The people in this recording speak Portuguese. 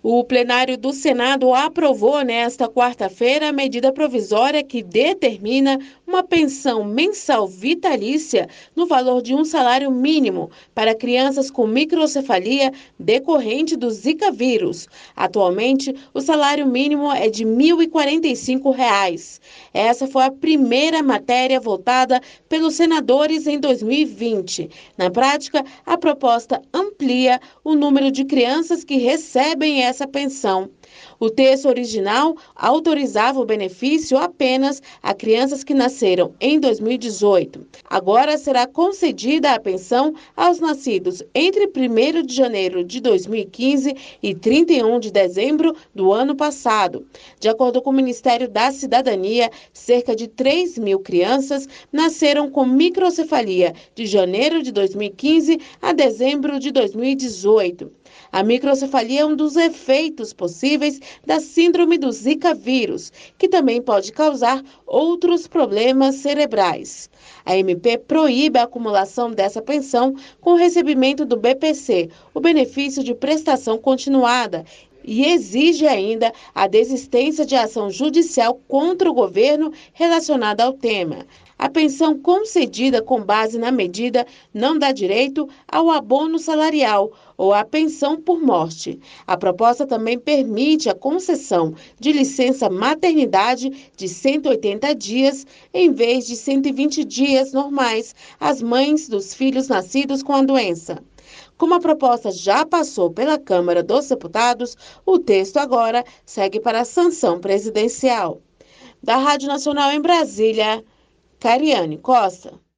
O plenário do Senado aprovou nesta quarta-feira a medida provisória que determina uma pensão mensal vitalícia no valor de um salário mínimo para crianças com microcefalia decorrente do Zika vírus. Atualmente, o salário mínimo é de R$ 1.045. Essa foi a primeira matéria votada pelos senadores em 2020. Na prática, a proposta amplia o número de crianças que recebem essa pensão. O texto original autorizava o benefício apenas a crianças que nasceram em 2018. Agora será concedida a pensão aos nascidos entre 1º de janeiro de 2015 e 31 de dezembro do ano passado. De acordo com o Ministério da Cidadania, cerca de 3.000 crianças nasceram com microcefalia de janeiro de 2015 a dezembro de 2018. A microcefalia é um dos efeitos possíveis da síndrome do Zika vírus, que também pode causar outros problemas cerebrais. A MP proíbe a acumulação dessa pensão com o recebimento do BPC, o benefício de prestação continuada, e exige ainda a desistência de ação judicial contra o governo relacionada ao tema. A pensão concedida com base na medida não dá direito ao abono salarial ou à pensão por morte. A proposta também permite a concessão de licença maternidade de 180 dias em vez de 120 dias normais às mães dos filhos nascidos com a doença. Como a proposta já passou pela Câmara dos Deputados, o texto agora segue para a sanção presidencial. Da Rádio Nacional em Brasília, Cariane Costa.